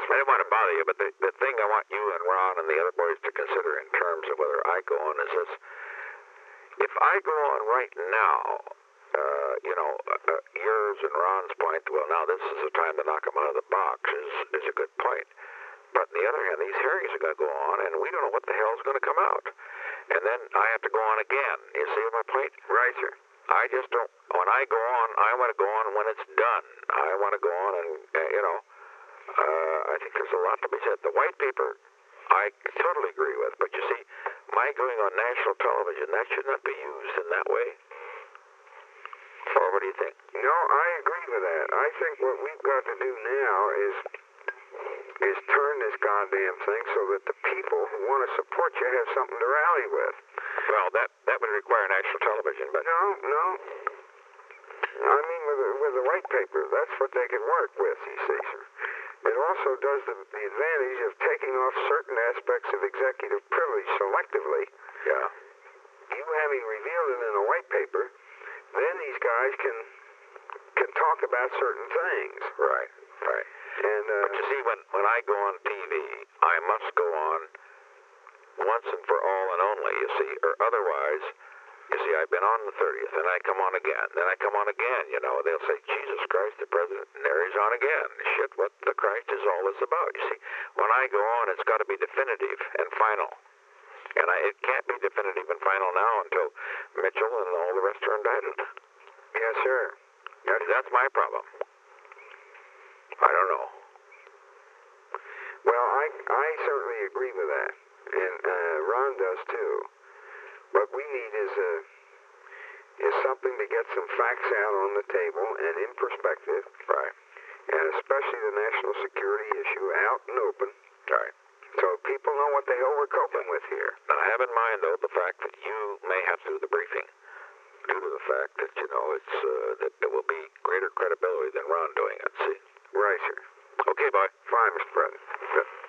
I didn't want to bother you, but the thing I want you and Ron and the other boys to consider in terms of whether I go on is this. If I go on right now, yours and Ron's point, well, now this is the time to knock them out of the box is a good point. But on the other hand, these hearings are going to go on, and we don't know what the hell is going to come out. And then I have to go on again. You see my point? Right, sir. I just don't, when I go on, I want to go on when it's done. I want to go on and, I think there's a lot to be said. The white paper, I totally agree with. But you see, my going on national television, that should not be used in that way. Or what do you think? No, I agree with that. I think what we've got to do now is turn this goddamn thing so that the people who want to support you have something to rally with. Well, that would require national television, but... No. I mean, with the white paper, that's what they can work with, you see, sir. It also does the advantage of taking off certain aspects of executive privilege selectively. Yeah. You having revealed it in a white paper, then these guys can talk about certain things. Right. And but you see, when I go on TV, I must go on once and for all and only, you see, or otherwise, you see, I've been on the 30th, and I come on again, then I come on again, they'll say, Jesus Christ, the president, and there he's on again. Shit, what the Christ is all this about? You see, when I go on, it's got to be definitive and final. And it can't be definitive and final now until Mitchell and all the rest are indicted. Yes, sir. That's my problem. I don't know. Well, I certainly agree with that, and Ron does too. What we need is something to get some facts out on the table and in perspective, right? And especially the national security issue out and open, right? So people know what the hell we're coping with here. Now, have in mind though the fact that you may have to do the briefing, due to the fact that it's that there will be greater credibility than Ron doing it. See? Right, sir. Okay, bye. Fine, Mr. President. Good.